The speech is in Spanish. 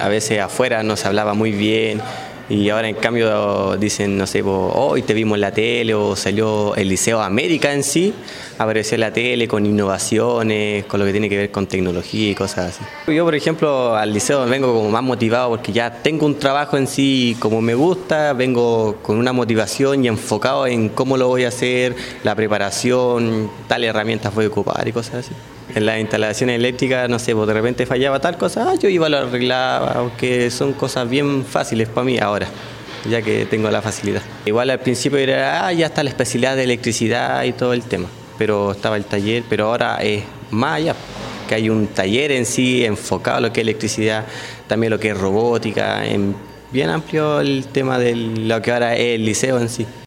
a veces afuera no se hablaba muy bien. Y ahora en cambio dicen, no sé, hoy te vimos en la tele o salió el Liceo América en sí, apareció en la tele con innovaciones, con lo que tiene que ver con tecnología y cosas así. Yo, por ejemplo, al liceo vengo como más motivado porque ya tengo un trabajo en sí como me gusta, vengo con una motivación y enfocado en cómo lo voy a hacer, la preparación, tales herramientas voy a ocupar y cosas así. En las instalaciones eléctricas, no sé, de repente fallaba tal cosa, yo iba, lo arreglaba, aunque son cosas bien fáciles para mí ahora, ya que tengo la facilidad. Igual al principio era, ya está la especialidad de electricidad y todo el tema, pero estaba el taller, pero ahora es más allá, que hay un taller en sí enfocado a lo que es electricidad, también lo que es robótica, bien amplio el tema de lo que ahora es el liceo en sí.